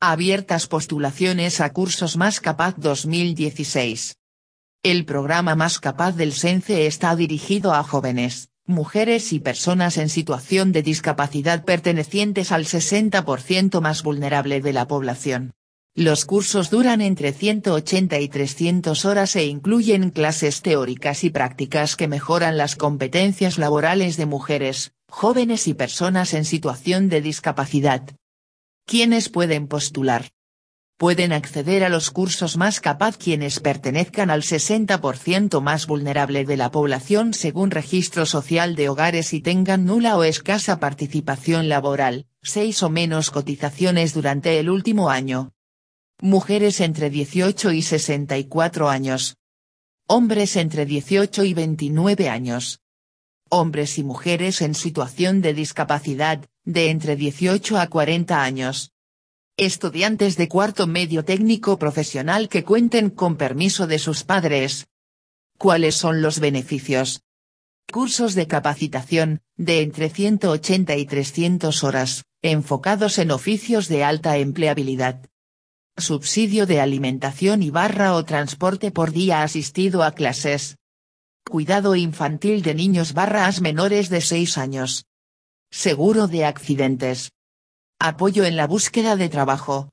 Abiertas postulaciones a cursos Más Capaz 2016. El programa Más Capaz del SENCE está dirigido a jóvenes, mujeres y personas en situación de discapacidad pertenecientes al 60% más vulnerable de la población. Los cursos duran entre 180 y 300 horas e incluyen clases teóricas y prácticas que mejoran las competencias laborales de mujeres, jóvenes y personas en situación de discapacidad. ¿Quiénes pueden postular? Pueden acceder a los cursos Más Capaz quienes pertenezcan al 60% más vulnerable de la población según Registro Social de Hogares y tengan nula o escasa participación laboral, 6 o menos cotizaciones durante el último año. Mujeres entre 18 y 64 años. Hombres entre 18 y 29 años. Hombres y mujeres en situación de discapacidad, de entre 18 a 40 años. Estudiantes de cuarto medio técnico profesional que cuenten con permiso de sus padres. ¿Cuáles son los beneficios? Cursos de capacitación, de entre 180 y 300 horas, enfocados en oficios de alta empleabilidad. Subsidio de alimentación y o transporte por día asistido a clases. Cuidado infantil de niños menores de 6 años. Seguro de accidentes. Apoyo en la búsqueda de trabajo.